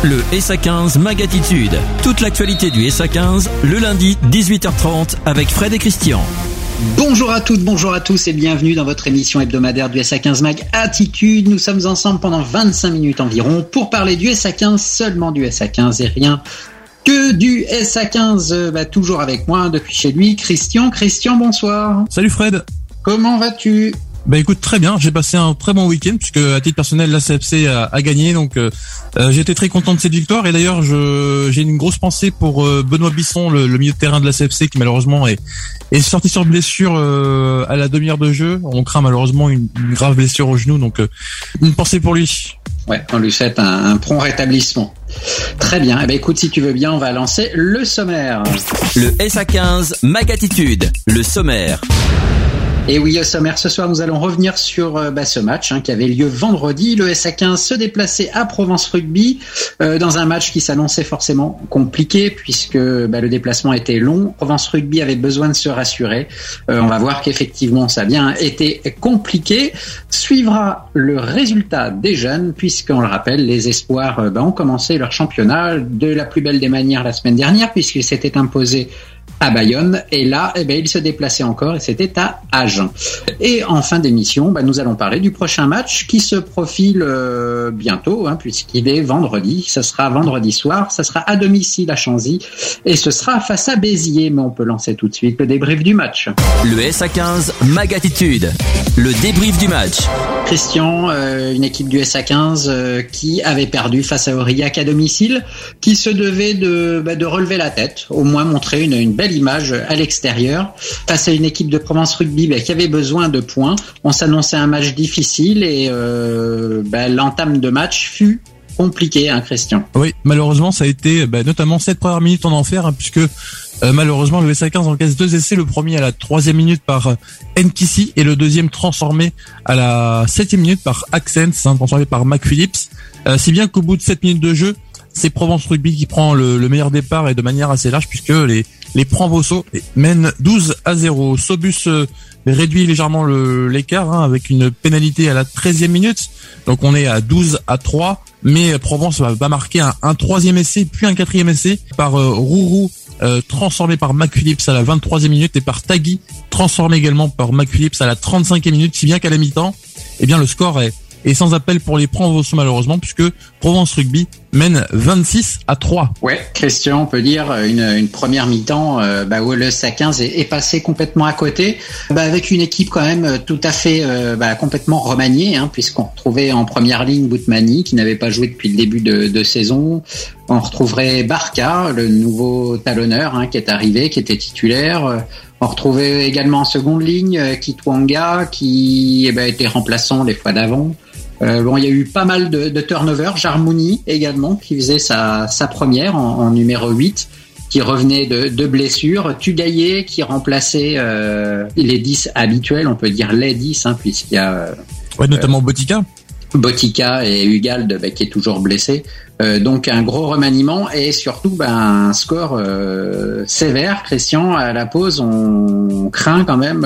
Le SA15 Mag Attitude. Toute l'actualité du SA15, le lundi 18h30 avec Fred et Christian. Bonjour à toutes, bonjour à tous et bienvenue dans votre émission hebdomadaire du SA15 Mag Attitude. Nous sommes ensemble pendant 25 minutes environ pour parler du SA15, seulement du SA15 et rien que du SA15. Toujours avec moi depuis chez lui, Christian. Christian, bonsoir. Salut Fred. Comment vas-tu ? Écoute, très bien, j'ai passé un très bon week-end puisque à titre personnel la CFC a gagné, donc j'étais très content de cette victoire. Et d'ailleurs j'ai une grosse pensée pour Benoît Bisson, le milieu de terrain de la CFC, qui malheureusement est sorti sur blessure à la demi-heure de jeu. On craint malheureusement une grave blessure au genou, donc une pensée pour lui. Ouais, on lui souhaite un prompt rétablissement. Très bien, écoute, si tu veux bien, on va lancer le sommaire. Le SA15 Mag Attitude, le sommaire. Et oui, au sommaire, ce soir, nous allons revenir sur ce match qui avait lieu vendredi. Le SA15 se déplaçait à Provence Rugby dans un match qui s'annonçait forcément compliqué puisque le déplacement était long. Provence Rugby avait besoin de se rassurer. On va voir qu'effectivement, ça a bien été compliqué. Suivra le résultat des jeunes puisqu'on le rappelle, les espoirs ont commencé leur championnat de la plus belle des manières la semaine dernière puisqu'ils s'étaient imposés à Bayonne, et là, il se déplaçait encore et c'était à Agen. Et en fin d'émission, nous allons parler du prochain match qui se profile bientôt, puisqu'il est vendredi. Ce sera vendredi soir, ce sera à domicile à Chanzy et ce sera face à Béziers. Mais on peut lancer tout de suite le débrief du match. Le SA15 Mag Attitude, le débrief du match. Christian, une équipe du SA15 qui avait perdu face à Aurillac à domicile, qui se devait de relever la tête, au moins montrer une belle image à l'extérieur face à une équipe de Provence Rugby qui avait besoin de points. On s'annonçait un match difficile et l'entame de match fut compliquée, Christian. Oui, malheureusement ça a été notamment cette première minute en enfer puisque malheureusement le SA15 encaisse 2 essais, le premier à la 3e minute par Nkisi et le deuxième transformé à la 7e minute par Accents, transformé par McPhillips, si bien qu'au bout de 7 minutes de jeu, c'est Provence Rugby qui prend le meilleur départ et de manière assez large puisque les Provence mènent 12-0. Sobus réduit légèrement l'écart avec une pénalité à la 13e minute. Donc on est à 12-3, mais Provence va marquer un 3e essai puis un 4e essai par Rourou, transformé par McPhillips à la 23e minute et par Tagui, transformé également par McPhillips à la 35e minute, si bien qu'à la mi-temps, le score est sans appel pour les Provence malheureusement puisque Provence Rugby mène 26-3. Ouais, Christian, on peut dire une première mi-temps où le SA15 est passé complètement à côté, avec une équipe quand même tout à fait complètement remaniée, puisqu'on retrouvait en première ligne Boutmani qui n'avait pas joué depuis le début de saison. On retrouverait Barca, le nouveau talonneur qui est arrivé, qui était titulaire. On retrouvait également en seconde ligne Kitwanga qui était remplaçant les fois d'avant. Il y a eu pas mal de turnover. Jarmouni également qui faisait sa première en numéro 8, qui revenait de blessure. Tugaillé qui remplaçait les 10 habituels, on peut dire les 10 puisqu'il y a notamment Botica et Hugald qui est toujours blessé. Donc un gros remaniement et surtout un score sévère. Christian, à la pause, on craint quand même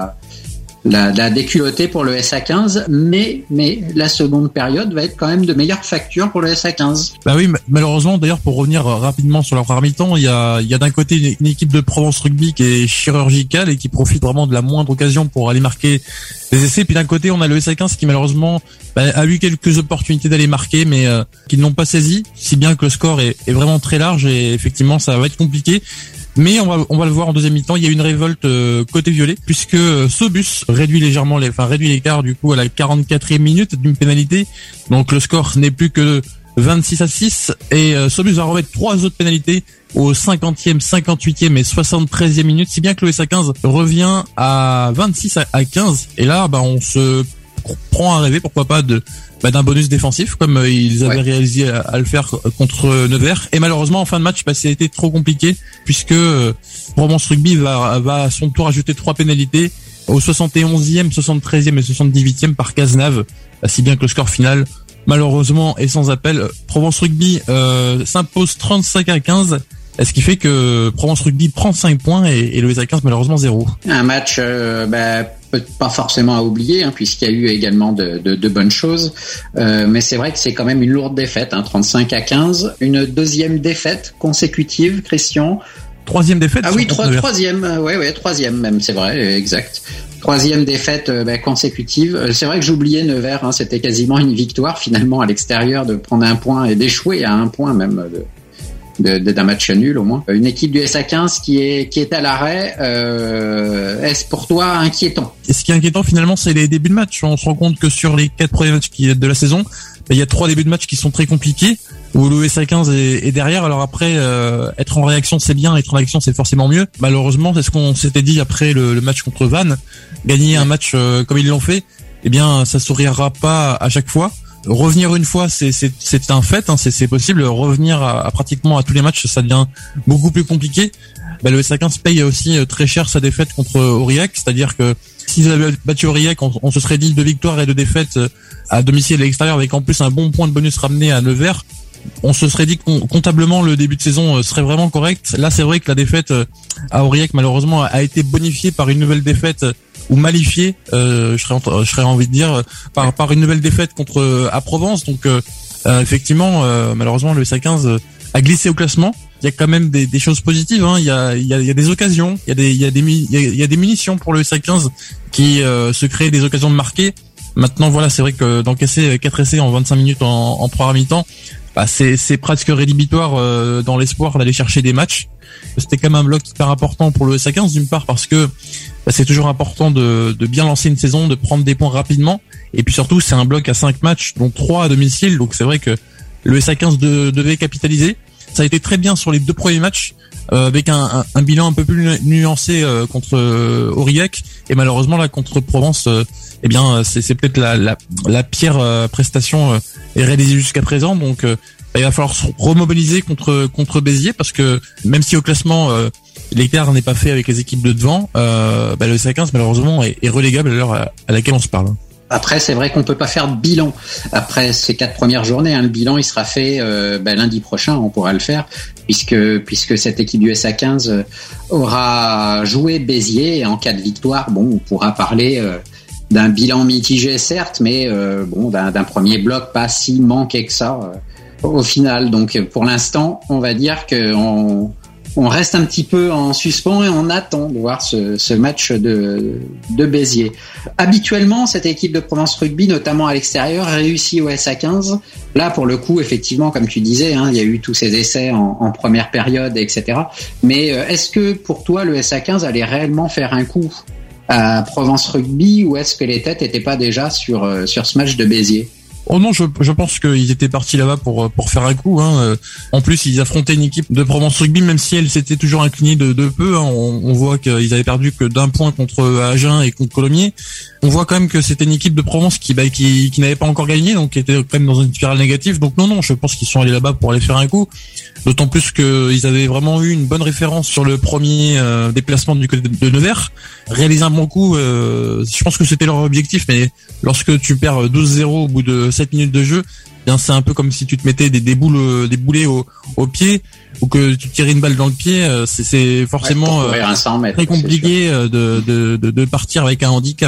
la déculottée pour le SA15, mais la seconde période va être quand même de meilleure facture pour le SA15. Oui, malheureusement, d'ailleurs, pour revenir rapidement sur leur première mi-temps, il y a d'un côté une équipe de Provence Rugby qui est chirurgicale et qui profite vraiment de la moindre occasion pour aller marquer des essais. Puis d'un côté, on a le SA15 qui malheureusement a eu quelques opportunités d'aller marquer, mais qui ne l'ont pas saisi, si bien que le score est vraiment très large et effectivement, ça va être compliqué. Mais on va le voir en deuxième mi-temps, il y a une révolte côté violet puisque Sobus réduit l'écart du coup à la 44e minute d'une pénalité. Donc le score n'est plus que 26-6 et Sobus va remettre 3 autres pénalités aux 50e, 58e et 73e minutes, si bien que le SA15 revient à 26-15 et là on se prend à rêver, pourquoi pas d'un bonus défensif comme ils avaient réalisé à le faire contre Nevers. Et malheureusement en fin de match ça a été trop compliqué puisque Provence Rugby va à son tour ajouter 3 pénalités aux 71e, 73e et 78e par Cazenave, si bien que le score final malheureusement est sans appel. Provence Rugby s'impose 35-15, ce qui fait que Provence Rugby prend 5 points et le SA15 malheureusement 0. Un match pas forcément à oublier, hein, puisqu'il y a eu également de bonnes choses. Mais c'est vrai que c'est quand même une lourde défaite, hein, 35-15. Une deuxième défaite consécutive, Christian. Troisième défaite. Ah oui, troisième même, c'est vrai, exact. Troisième défaite consécutive. C'est vrai que j'oubliais Nevers, hein, c'était quasiment une victoire finalement à l'extérieur de prendre un point et d'échouer à un point même d'un match nul au moins. Une équipe du SA15 qui est à l'arrêt. Est-ce pour toi inquiétant? Et ce qui est inquiétant finalement, c'est les débuts de match. On se rend compte que sur les 4 premiers matchs de la saison, il y a 3 débuts de match qui sont très compliqués, où le SA15 est derrière. Alors après, être en réaction c'est bien, être en réaction c'est forcément mieux. Malheureusement, c'est ce qu'on s'était dit après le match contre Vannes. Gagner un match comme ils l'ont fait, eh bien ça sourira pas à chaque fois. Revenir une fois, c'est un fait, hein, c'est possible. Revenir à pratiquement à tous les matchs, ça devient beaucoup plus compliqué. Le SA15 paye aussi très cher sa défaite contre Aurillac, c'est-à-dire que s'ils avaient battu Aurillac, on se serait dit 2 victoires et 2 défaites à domicile et à l'extérieur, avec en plus un bon point de bonus ramené à Nevers. On se serait dit que comptablement le début de saison serait vraiment correct. Là, c'est vrai que la défaite à Aurillac, malheureusement, a été bonifiée par une nouvelle défaite ou malifiée, je serais envie de dire, par une nouvelle défaite contre à Provence. Donc effectivement, malheureusement, le SA15 a glissé au classement. Il y a quand même des choses positives, hein. Il y a des occasions, il y a des munitions pour le SA15 qui se créent des occasions de marquer. Maintenant, voilà, c'est vrai que d'encaisser 4 essais en 25 minutes en 3 mi-temps, c'est presque rédhibitoire dans l'espoir d'aller chercher des matchs. C'était quand même un bloc hyper important pour le SA15, d'une part parce que c'est toujours important de bien lancer une saison, de prendre des points rapidement, et puis surtout c'est un bloc à 5 matchs, dont 3 à domicile, donc c'est vrai que le SA15 devait capitaliser. Ça a été très bien sur les 2 premiers matchs, avec un bilan un peu plus nuancé contre Aurillac, et malheureusement là contre Provence, eh bien c'est peut-être la pire prestation réalisée jusqu'à présent. Donc il va falloir se remobiliser contre Béziers, parce que même si au classement l'écart n'est pas fait avec les équipes de devant, le SA15 malheureusement est relégable à l'heure à laquelle on se parle. Après, c'est vrai qu'on peut pas faire de bilan après ces 4 premières journées, hein. Le bilan, il sera fait lundi prochain, on pourra le faire, puisque cette équipe du SA15 aura joué Béziers, et en cas de victoire, on pourra parler d'un bilan mitigé certes, mais d'un premier bloc pas si manqué que ça au final. Donc pour l'instant, on va dire que on reste un petit peu en suspens et on attend de voir ce match de Béziers. Habituellement, cette équipe de Provence Rugby, notamment à l'extérieur, réussit au SA15. Là, pour le coup, effectivement, comme tu disais, hein, il y a eu tous ces essais en première période, etc. Mais est-ce que pour toi, le SA15 allait réellement faire un coup à Provence Rugby, ou est-ce que les têtes n'étaient pas déjà sur ce match de Béziers? Oh non, je pense qu'ils étaient partis là-bas pour faire un coup, hein. En plus, ils affrontaient une équipe de Provence Rugby, même si elle s'était toujours inclinée de peu, hein. On voit qu'ils avaient perdu que d'1 point contre Agen et contre Colomiers. On voit quand même que c'était une équipe de Provence qui n'avait pas encore gagné, donc qui était quand même dans une spirale négative. Donc non, je pense qu'ils sont allés là-bas pour aller faire un coup. D'autant plus qu'ils avaient vraiment eu une bonne référence sur le premier déplacement du côté de Nevers. Réaliser un bon coup, je pense que c'était leur objectif, mais lorsque tu perds 12-0 au bout de 7 minutes de jeu, bien c'est un peu comme si tu te mettais des boulets au pied, ou que tu tirais une balle dans le pied. C'est forcément très compliqué de partir avec un handicap.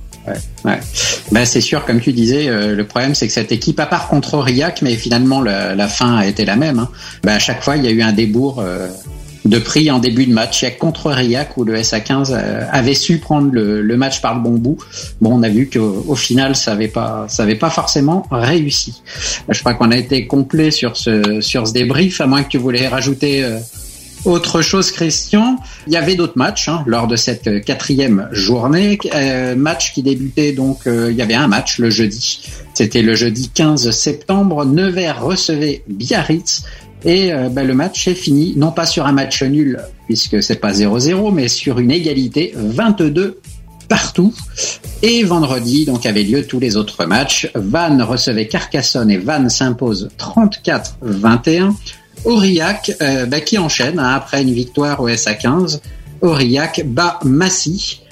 Ouais. C'est sûr, comme tu disais, le problème c'est que cette équipe, à part contre Aurillac, mais finalement la fin a été la même, hein. À chaque fois il y a eu un débours de prix en début de match. Il y a contre Aurillac où le SA15 avait su prendre le match par le bon bout. On a vu qu'au final ça avait pas forcément réussi. Je crois qu'on a été complet sur ce débrief, à moins que tu voulais rajouter autre chose, Christian. Il y avait d'autres matchs lors de cette 4e journée. Match qui débutait donc, il y avait un match le jeudi. C'était le jeudi 15 septembre. Nevers recevait Biarritz. Et le match est fini, non pas sur un match nul, puisque c'est pas 0-0, mais sur une égalité 22 partout. Et vendredi, donc, avaient lieu tous les autres matchs. Vannes recevait Carcassonne et Vannes s'impose 34-21. Aurillac qui enchaîne après une victoire au SA15. Aurillac bat Massy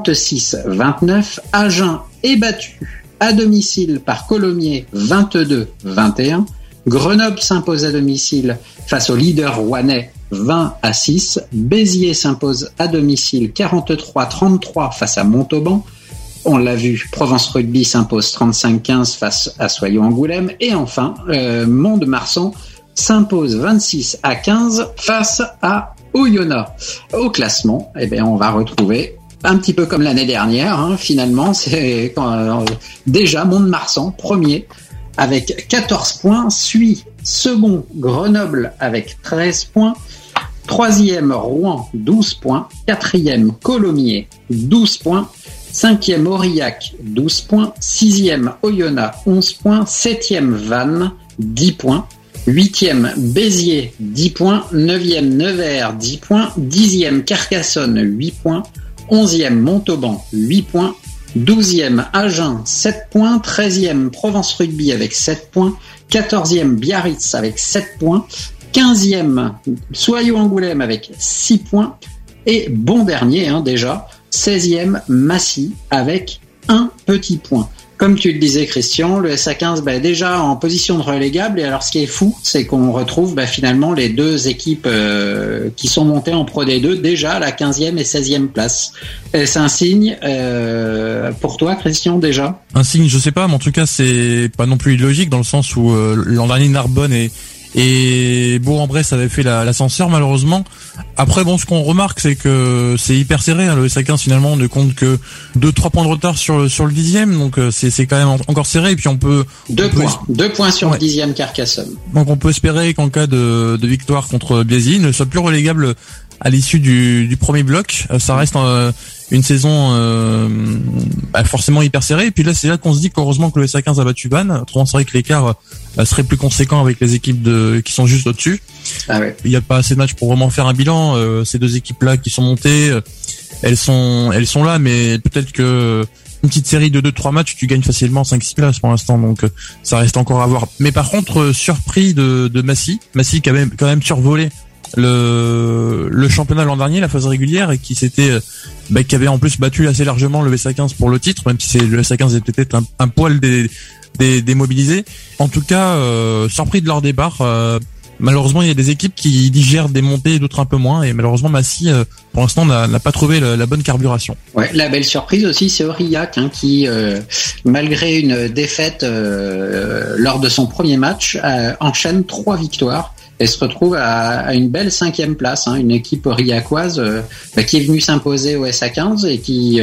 36-29. Agen est battu à domicile par Colomiers 22-21. Grenoble s'impose à domicile face au leader rouennais 20-6. Béziers s'impose à domicile 43-33 face à Montauban. On l'a vu, Provence Rugby s'impose 35-15 face à Soyaux-Angoulême. Et enfin, Mont-de-Marsan s'impose 26-15 face à Oyonnax. Au classement, on va retrouver un petit peu comme l'année dernière, finalement, c'est déjà Mont-de-Marsan, premier, avec 14 points, suit second Grenoble avec 13 points, troisième Rouen, 12 points, quatrième Colomiers, 12 points, cinquième Aurillac, 12 points, sixième Oyonnax, 11 points, septième Vannes, 10 points, huitième Béziers, 10 points, neuvième Nevers, 10 points, dixième Carcassonne, 8 points, 11e Montauban, 8 points, 12e Agen, 7 points, 13e Provence Rugby avec 7 points, 14e Biarritz avec 7 points, 15e Soyaux-Angoulême avec 6 points et bon dernier déjà, 16e Massy avec 1 petit point. Comme tu le disais Christian, le SA15 déjà en position de relégable, et alors ce qui est fou, c'est qu'on retrouve finalement les deux équipes qui sont montées en Pro D2 déjà à la 15e et 16e place. C'est un signe pour toi Christian déjà ? Un signe, je sais pas, mais en tout cas c'est pas non plus illogique dans le sens où l'an dernier Narbonne et Bourg-en-Bresse avait fait l'ascenseur malheureusement. Après ce qu'on remarque c'est que c'est hyper serré, le SA15 finalement ne compte que 2-3 points de retard sur le 10e, donc c'est quand même encore serré, et puis on peut 2 points sur le 10e Carcassonne. Donc on peut espérer qu'en cas de victoire contre Biazy, ne soit plus relégable à l'issue du premier bloc. Ça reste une saison forcément hyper serrée, et puis là c'est là qu'on se dit qu'heureusement que le SA15 a battu Vannes, autrement c'est vrai que l'écart serait plus conséquent avec les équipes qui sont juste au-dessus. Ah ouais. Il n'y a pas assez de matchs pour vraiment faire un bilan. Ces deux équipes-là qui sont montées, elles sont là, mais peut-être que une petite série de 2-3 matchs, tu gagnes facilement 5-6 places pour l'instant, donc ça reste encore à voir. Mais par contre, surpris de Massy qui avait quand même survolé le championnat l'an dernier, la phase régulière, et qui avait en plus battu assez largement le SA15 pour le titre, même si le SA15 était peut-être un poil démobilisé. En tout cas, surpris de leur départ. Malheureusement, il y a des équipes qui digèrent des montées et d'autres un peu moins, et malheureusement Massy pour l'instant n'a pas trouvé la bonne carburation. Ouais, la belle surprise aussi, c'est Aurillac qui malgré une défaite lors de son premier match enchaîne 3 victoires et se retrouve à une belle 5e place, une équipe aurillacoise qui est venue s'imposer au SA15 et qui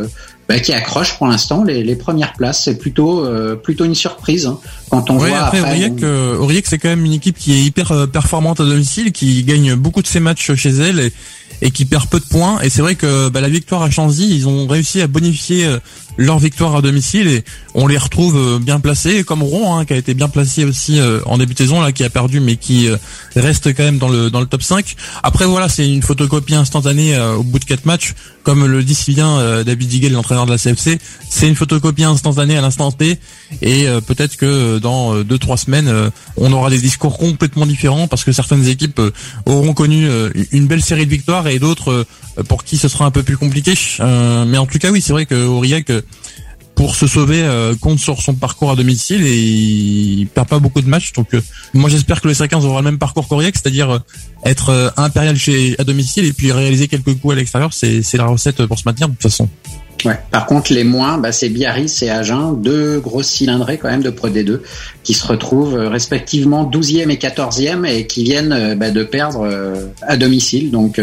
accroche pour l'instant les premières places. C'est plutôt une surprise quand on voit après Aurillac c'est quand même une équipe qui est hyper performante à domicile, qui gagne beaucoup de ses matchs chez elle et qui perd peu de points, et c'est vrai que la victoire à Chanzy, ils ont réussi à bonifier leur victoire à domicile, et on les retrouve bien placés, comme Rouen qui a été bien placé aussi en début de saison là, qui a perdu mais qui reste quand même dans le top 5. Après voilà, c'est une photocopie instantanée au bout de 4 matchs, comme le dit si bien David Diguel, l'entraîneur de la CFC, c'est une photocopie instantanée à l'instant T, et peut-être que dans 2-3 semaines on aura des discours complètement différents, parce que certaines équipes auront connu une belle série de victoires et d'autres pour qui ce sera un peu plus compliqué, mais en tout cas oui, c'est vrai que Aurillac pour se sauver compte sur son parcours à domicile, et il perd pas beaucoup de matchs, donc moi j'espère que le SA15 aura le même parcours qu'Aurillac, c'est-à-dire être impérial à domicile et puis réaliser quelques coups à l'extérieur. C'est la recette pour se maintenir de toute façon. Ouais. Par contre, les moins, c'est Biarritz et Agen, 2 grosses cylindrées quand même de Pro D2, qui se retrouvent respectivement 12e et 14e et qui viennent de perdre à domicile. Donc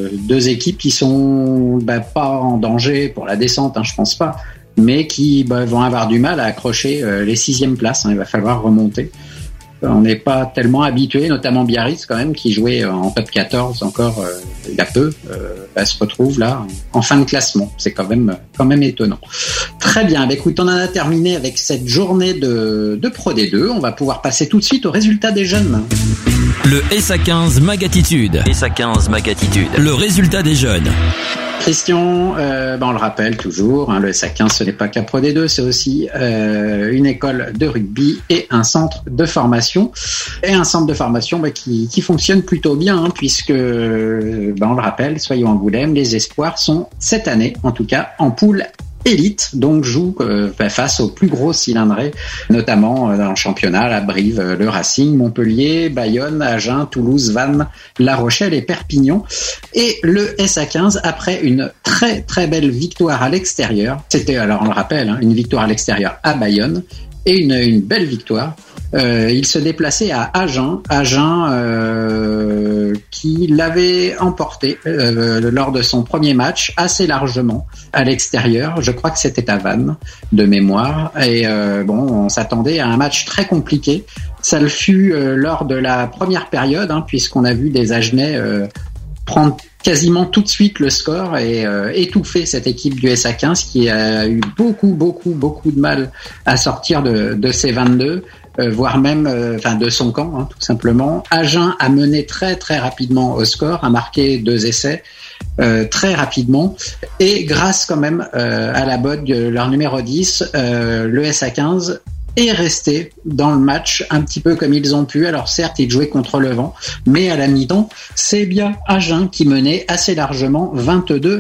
2 équipes qui sont pas en danger pour la descente, je pense pas, mais qui vont avoir du mal à accrocher les 6e places. Il va falloir remonter. On n'est pas tellement habitué, notamment Biarritz quand même, qui jouait en top 14 encore il y a peu, se retrouve là en fin de classement. C'est quand même étonnant. Très bien, écoute, on en a terminé avec cette journée de Pro D2. On va pouvoir passer tout de suite aux résultats des jeunes. Le SA15 Magatitude. SA15 Magatitude. Le résultat des jeunes. Christian, on le rappelle toujours, le SA15 ce n'est pas qu'à Pro D2, c'est aussi une école de rugby et un centre de formation. Et un centre de formation qui fonctionne plutôt bien, puisque, on le rappelle, Soyaux-Angoulême, les espoirs sont cette année, en tout cas, en poule élite, donc joue face aux plus gros cylindrés, notamment dans le championnat, la Brive, le Racing, Montpellier, Bayonne, Agen, Toulouse, Vannes, La Rochelle et Perpignan. Et le SA15, après une très très belle victoire à l'extérieur, c'était, alors on le rappelle, une victoire à l'extérieur à Bayonne, et une belle victoire. Il se déplaçait à Agen qui l'avait emporté lors de son premier match assez largement à l'extérieur. Je crois que c'était à Vannes de mémoire. Et on s'attendait à un match très compliqué. Ça le fut lors de la première période, puisqu'on a vu les Agenais prendre quasiment tout de suite le score et étouffer cette équipe du SA15 qui a eu beaucoup de mal à sortir de ses 22. Voire même de son camp, tout simplement. Agen a mené très très rapidement au score, a marqué 2 essais très rapidement, et grâce quand même à la botte de leur numéro 10, le SA15 est resté dans le match un petit peu comme ils ont pu. Alors certes, ils jouaient contre le vent, mais à la mi-temps, c'est bien Agen qui menait assez largement 22-9.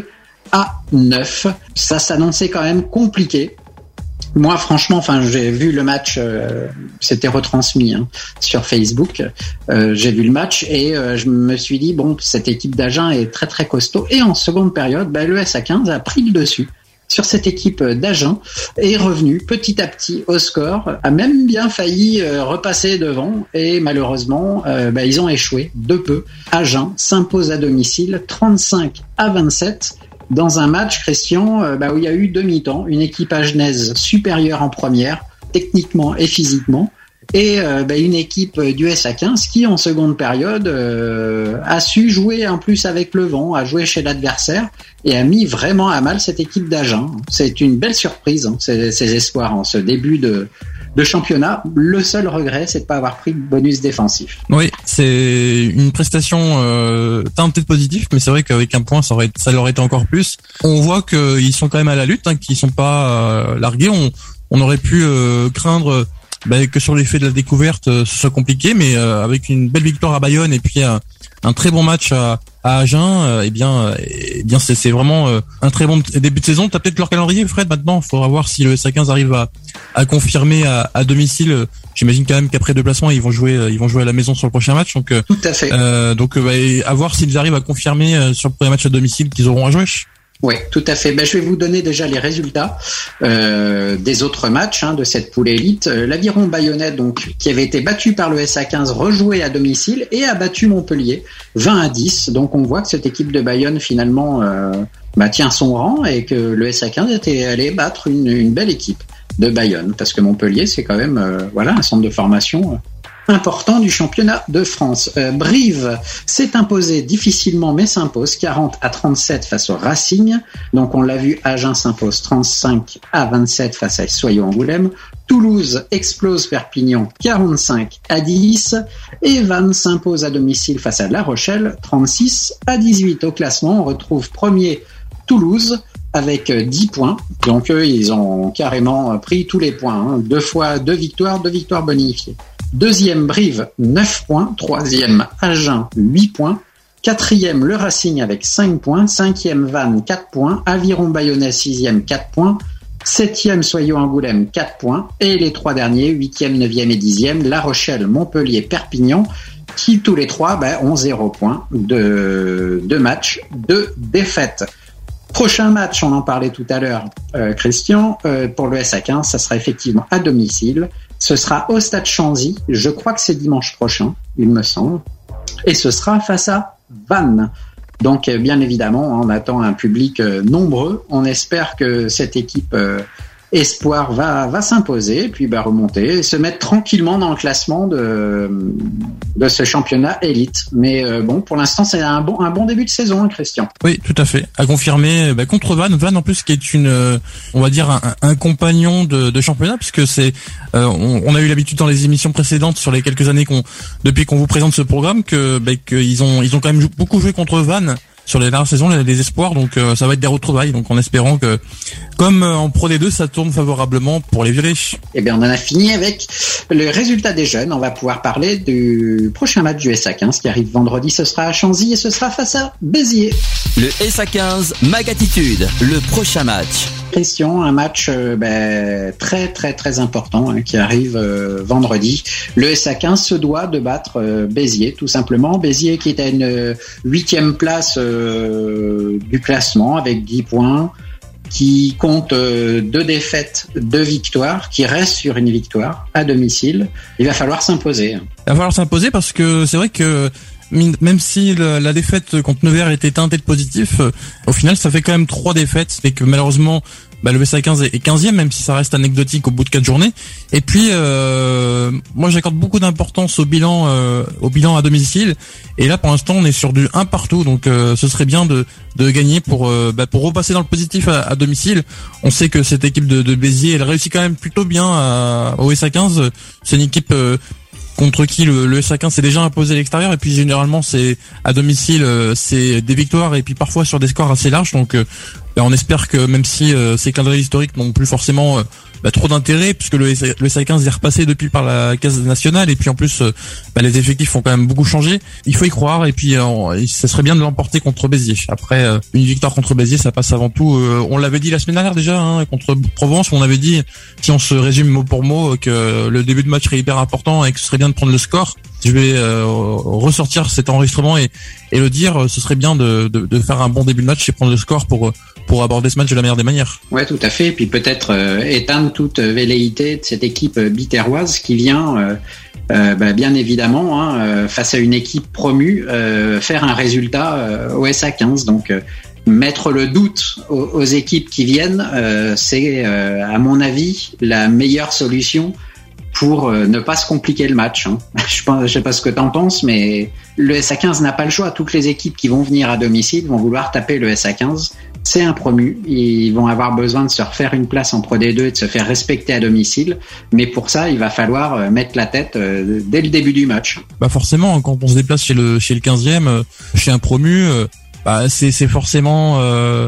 Ça s'annonçait quand même compliqué. Moi, franchement, j'ai vu le match, c'était retransmis sur Facebook. J'ai vu le match et je me suis dit cette équipe d'Agen est très très costaud. Et en seconde période, le SA15 a pris le dessus sur cette équipe d'Agen, est revenu petit à petit au score, a même bien failli repasser devant et malheureusement, ils ont échoué de peu. Agen s'impose à domicile 35-27. Dans un match, Christian, où il y a eu 2 mi-temps, une équipe agenaise supérieure en première, techniquement et physiquement, et une équipe du SA15 qui, en seconde période, a su jouer en plus avec le vent, a joué chez l'adversaire et a mis vraiment à mal cette équipe d'Agen. C'est une belle surprise, ces espoirs en ce début de championnat. Le seul regret, c'est de pas avoir pris le bonus défensif. Oui, c'est une prestation teintée de positif, mais c'est vrai qu'avec un point, ça leur été encore plus. On voit qu'ils sont quand même à la lutte, qu'ils sont pas largués. On aurait pu craindre que sur l'effet de la découverte, ce soit compliqué, mais avec une belle victoire à Bayonne et puis un très bon match à Agen, c'est vraiment un très bon début de saison. T'as peut-être leur calendrier, Fred, maintenant. Il faudra voir si le SA15 arrive à confirmer à domicile. J'imagine quand même qu'après 2 placements, ils vont jouer à la maison sur le prochain match. Donc, tout à fait. À voir s'ils arrivent à confirmer sur le premier match à domicile qu'ils auront à jouer. Oui, tout à fait. Je vais vous donner déjà les résultats des autres matchs de cette poule élite. L'Aviron Bayonnais, donc, qui avait été battu par le SA15, rejoué à domicile et a battu Montpellier 20-10. Donc on voit que cette équipe de Bayonne finalement tient son rang et que le SA15 était allé battre une belle équipe de Bayonne, parce que Montpellier c'est quand même un centre de formation important du championnat de France. Brive s'est imposé difficilement, mais s'impose 40-37 face au Racing. Donc on l'a vu, Agen s'impose 35-27 face à Soyaux-Angoulême. Toulouse explose Perpignan 45-10 et Vannes s'impose à domicile face à La Rochelle 36-18. Au classement, on retrouve premier Toulouse avec 10 points. Donc eux, ils ont carrément pris tous les points. 2 victoires bonifiées. Deuxième, Brive, 9 points. Troisième, Agen, 8 points. Quatrième, le Racing avec 5 points. Cinquième, Vannes, 4 points. Aviron Bayonnais, 6e, 4 points. 7e, Soyaux-Angoulême, 4 points. Et les 3 derniers, 8e, 9e et 10e, La Rochelle, Montpellier, Perpignan, qui tous les 3 ont 0 points de matchs de défaite. Prochain match, on en parlait tout à l'heure, Christian, pour le SA15, ça sera effectivement à domicile. Ce sera au Stade Chanzy, je crois que c'est dimanche prochain, il me semble, et ce sera face à Vannes. Donc bien évidemment, on attend un public nombreux, on espère que cette équipe Espoir va s'imposer, puis remonter, et se mettre tranquillement dans le classement de ce championnat élite. Mais pour l'instant, c'est un bon début de saison, Christian. Oui, tout à fait. À confirmer contre Vannes en plus qui est on va dire un compagnon de championnat, puisque c'est on a eu l'habitude dans les émissions précédentes sur les quelques années depuis qu'on vous présente ce programme qu'ils ont quand même beaucoup joué contre Vannes sur les dernières saisons, les espoirs, donc ça va être des retrouvailles, donc en espérant que, comme en Pro D2, ça tourne favorablement pour les violets. Eh bien, on en a fini avec le résultat des jeunes. On va pouvoir parler du prochain match du SA15 qui arrive vendredi. Ce sera à Chanzy et ce sera face à Béziers. Le SA15 Mag Attitude, le prochain match. Christian, un match très très très important qui arrive vendredi. Le SA15 se doit de battre Béziers, tout simplement. Béziers qui est à une 8e place du classement avec 10 points, qui compte 2 défaites, 2 victoires, qui reste sur une victoire à domicile. Il va falloir s'imposer. Il va falloir s'imposer parce que c'est vrai que même si la défaite contre Nevers était teintée de positif, au final ça fait quand même 3 défaites et que malheureusement le SA15 est 15e, même si ça reste anecdotique au bout de 4 journées. Et puis moi j'accorde beaucoup d'importance au bilan à domicile, et là pour l'instant on est sur du 1 partout, donc ce serait bien de gagner pour repasser dans le positif à domicile. On sait que cette équipe de Béziers, elle réussit quand même plutôt bien au SA15. C'est une équipe contre qui le SA15 s'est déjà imposé à l'extérieur, et puis généralement c'est à domicile, c'est des victoires et puis parfois sur des scores assez larges, donc on espère que même si ces clins d'œil historiques n'ont plus forcément trop d'intérêt, puisque le SA15 est repassé depuis par la case nationale, et puis en plus les effectifs ont quand même beaucoup changé, il faut y croire, et puis ça serait bien de l'emporter contre Béziers. Après une victoire contre Béziers, ça passe avant tout, on l'avait dit la semaine dernière déjà contre Provence, on avait dit, si on se résume mot pour mot, que le début de match serait hyper important et que ce serait bien de prendre le score. Je vais ressortir cet enregistrement et le dire, ce serait bien de faire un bon début de match et prendre le score pour aborder ce match de la meilleure des manières. Ouais, tout à fait. Et puis peut-être éteindre toute velléité de cette équipe biterroise qui vient, bien évidemment, face à une équipe promue, faire un résultat au SA15. Donc mettre le doute aux équipes qui viennent, c'est à mon avis la meilleure solution pour ne pas se compliquer le match. Je sais pas ce que t'en penses, mais le SA15 n'a pas le choix. Toutes les équipes qui vont venir à domicile vont vouloir taper le SA15. C'est un promu. Ils vont avoir besoin de se refaire une place en Pro D2 et de se faire respecter à domicile. Mais pour ça, il va falloir mettre la tête dès le début du match. Forcément, quand on se déplace chez le 15e, chez un promu, c'est forcément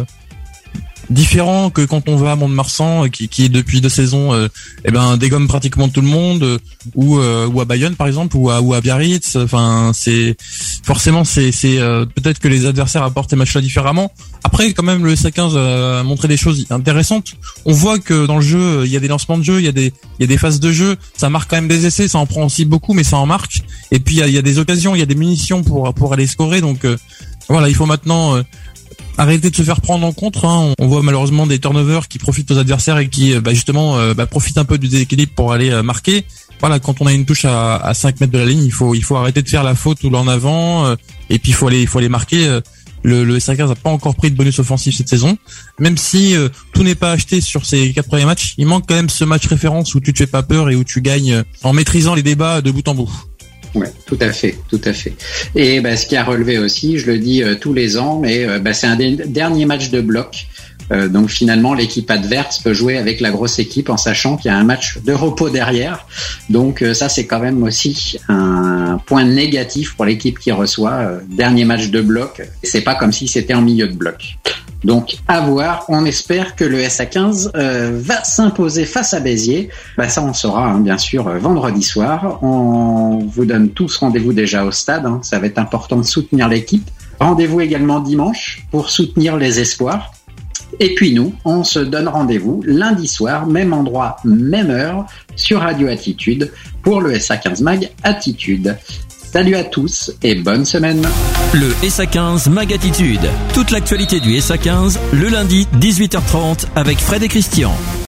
différent que quand on va à Mont-de-Marsan, qui depuis 2 saisons dégomme pratiquement tout le monde, ou à Bayonne par exemple, ou à Biarritz. Enfin, c'est forcément c'est peut-être que les adversaires apportent ces matchs-là différemment. Après, quand même, le SA15 a montré des choses intéressantes. On voit que dans le jeu, il y a des lancements de jeu, il y a des phases de jeu, ça marque quand même des essais, ça en prend aussi beaucoup, mais ça en marque. Et puis il y a des occasions, il y a des munitions pour aller scorer. Donc voilà, il faut maintenant arrêter de se faire prendre en contre. On voit malheureusement des turnovers qui profitent aux adversaires et qui justement profitent un peu du déséquilibre pour aller marquer. Voilà, quand on a une touche à 5 mètres de la ligne, il faut arrêter de faire la faute ou l'en avant, et puis il faut aller marquer. Le SA15 n'a pas encore pris de bonus offensif cette saison, même si tout n'est pas acheté sur ces 4 premiers matchs. Il manque quand même ce match référence où tu te fais pas peur et où tu gagnes en maîtrisant les débats de bout en bout. Ouais, tout à fait. Et ce qui a relevé aussi, je le dis tous les ans, mais c'est un des derniers matchs de bloc. Donc finalement, l'équipe adverse peut jouer avec la grosse équipe en sachant qu'il y a un match de repos derrière. Donc ça, c'est quand même aussi un point négatif pour l'équipe qui reçoit. Dernier match de bloc, c'est pas comme si c'était en milieu de bloc. Donc à voir, on espère que le SA15 va s'imposer face à Béziers. Ça on saura bien sûr vendredi soir. On vous donne tous rendez-vous déjà au stade, ça va être important de soutenir l'équipe. Rendez-vous également dimanche pour soutenir les espoirs. Et puis nous, on se donne rendez-vous lundi soir, même endroit, même heure, sur Radio Attitude pour le SA15 Mag Attitude. Salut à tous et bonne semaine. Le SA15 Mag Attitude. Toute l'actualité du SA15, le lundi 18h30 avec Fred et Christian.